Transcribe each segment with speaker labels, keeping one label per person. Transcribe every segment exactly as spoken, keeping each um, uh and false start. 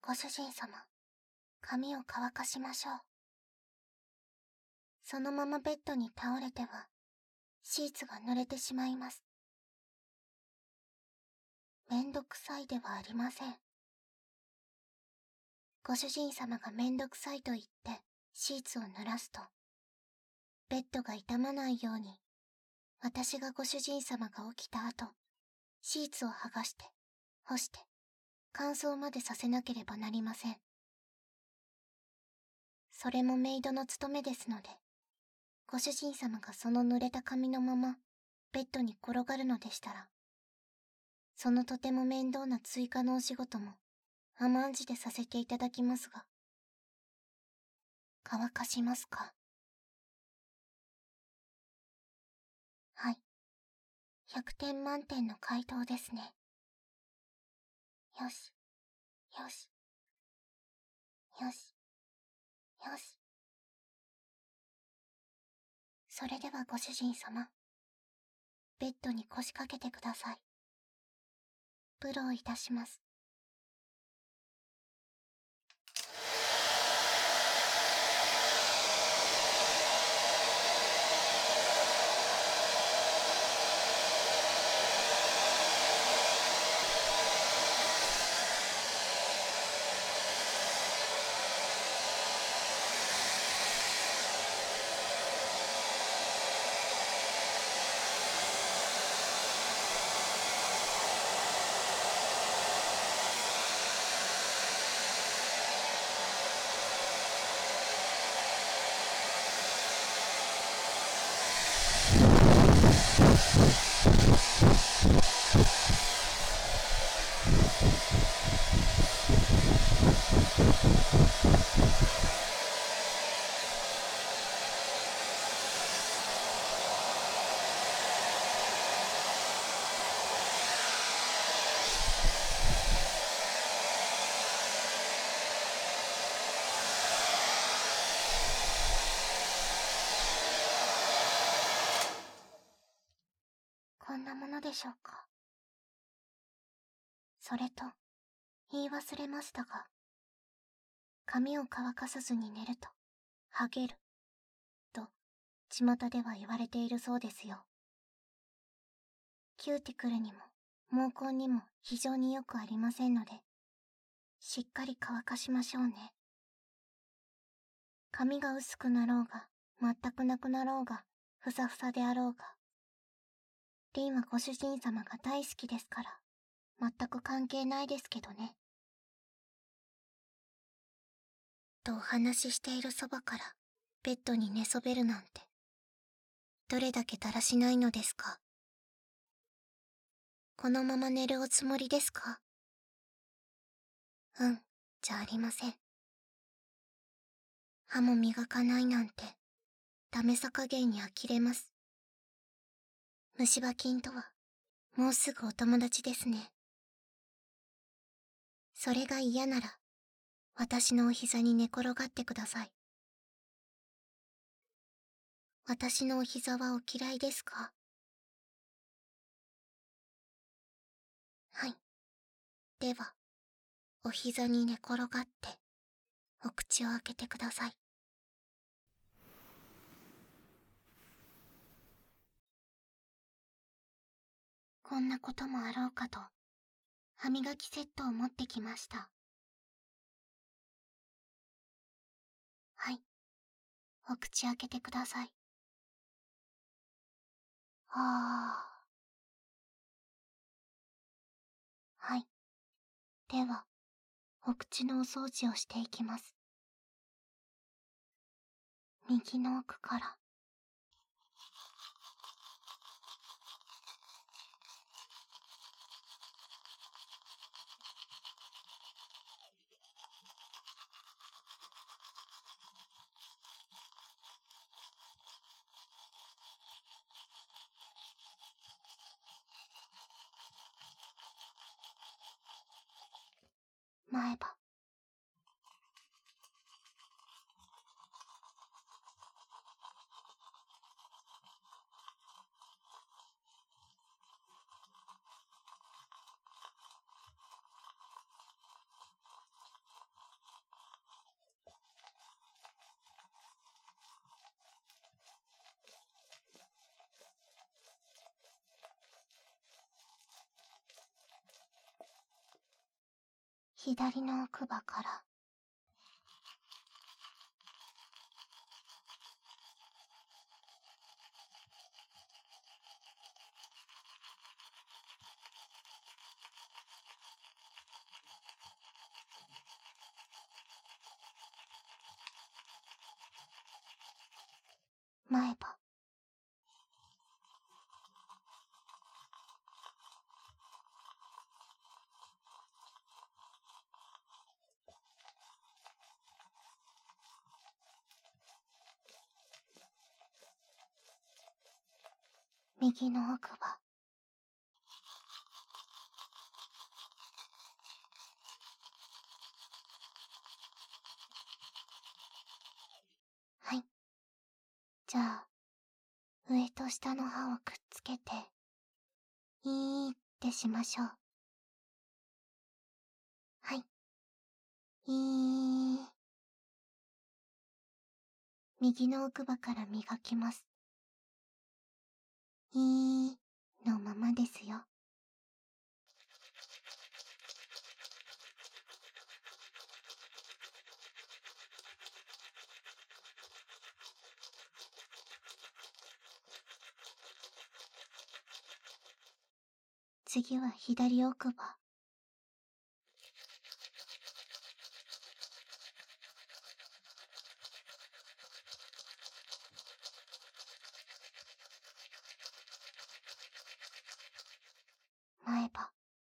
Speaker 1: ご主人様、髪を乾かしましょう。そのままベッドに倒れては、シーツが濡れてしまいます。めんどくさいではありません。ご主人様がめんどくさいと言ってシーツを濡らすと、ベッドが傷まないように、私がご主人様が起きた後、シーツを剥がして、干して、乾燥までさせなければなりません。それもメイドの務めですので、ご主人様がその濡れた髪のまま、ベッドに転がるのでしたら、そのとても面倒な追加のお仕事も、甘んじてさせていただきますが。乾かしますか？はい。ひゃくてん満点の回答ですね。よし、よし、よし、よし。それではご主人様、ベッドに腰掛けてください。ブローいたします。こんなものでしょうか。それと、言い忘れましたが、髪を乾かさずに寝ると、ハゲる、と、巷では言われているそうですよ。キューティクルにも、毛根にも非常によくありませんので、しっかり乾かしましょうね。髪が薄くなろうが、全くなくなろうが、ふさふさであろうが。リンはご主人様が大好きですから、全く関係ないですけどね。とお話ししているそばから、ベッドに寝そべるなんて、どれだけだらしないのですか。このまま寝るおつもりですか？うん、じゃありません。歯も磨かないなんて、ダメさ加減に呆れます。虫歯菌とは、もうすぐお友達ですね。それが嫌なら、私のお膝に寝転がってください。私のお膝はお嫌いですか？はい。では、お膝に寝転がって、お口を開けてください。こんなこともあろうかと、歯磨きセットを持ってきました。はい。お口開けてください。ああ。はい。では、お口のお掃除をしていきます。右の奥から。前歯。 左の奥歯から、前歯、右の奥歯、はい。じゃあ、上と下の歯をくっつけて、いーってしましょう。はい。いー。右の奥歯から磨きます。いーのままですよ。次は左奥歯。前歯。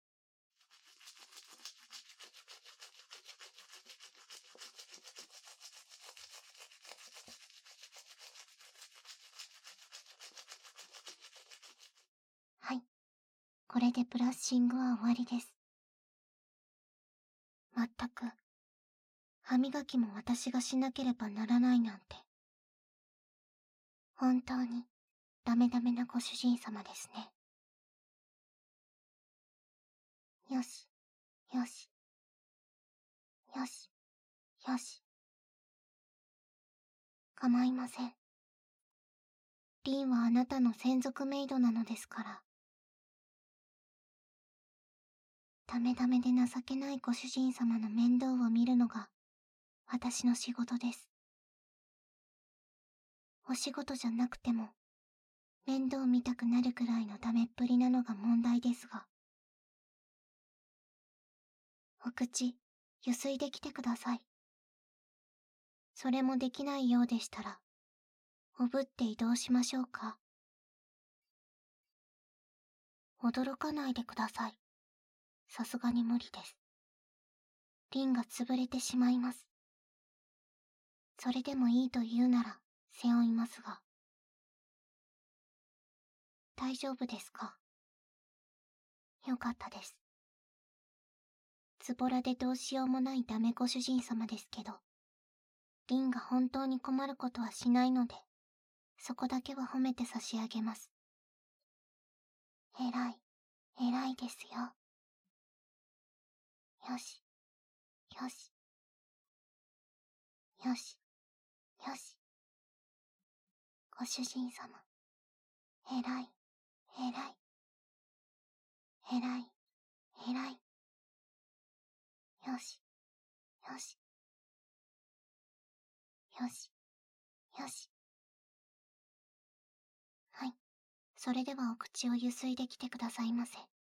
Speaker 1: はい。これでブラッシングは終わりです。まったく、歯磨きも私がしなければならないなんて。本当に、ダメダメなご主人様ですね。よし、よし、よし、よし。構いません。リンはあなたの専属メイドなのですから。ダメダメで情けないご主人様の面倒を見るのが、私の仕事です。お仕事じゃなくても、面倒見たくなるくらいのダメっぷりなのが問題ですが。お口、ゆすいできてください。それもできないようでしたら、おぶって移動しましょうか。驚かないでください。さすがに無理です。リンが潰れてしまいます。それでもいいと言うなら、背負いますが。大丈夫ですか？よかったです。ズボラでどうしようもないダメご主人様ですけど、リンが本当に困ることはしないので、そこだけは褒めて差し上げます。偉い、偉いですよ。よし、よし、よし、よし。ご主人様、偉い、偉い、偉い、偉い。よし、よし、よし、よし。はい。それではお口をゆすいできてくださいませ。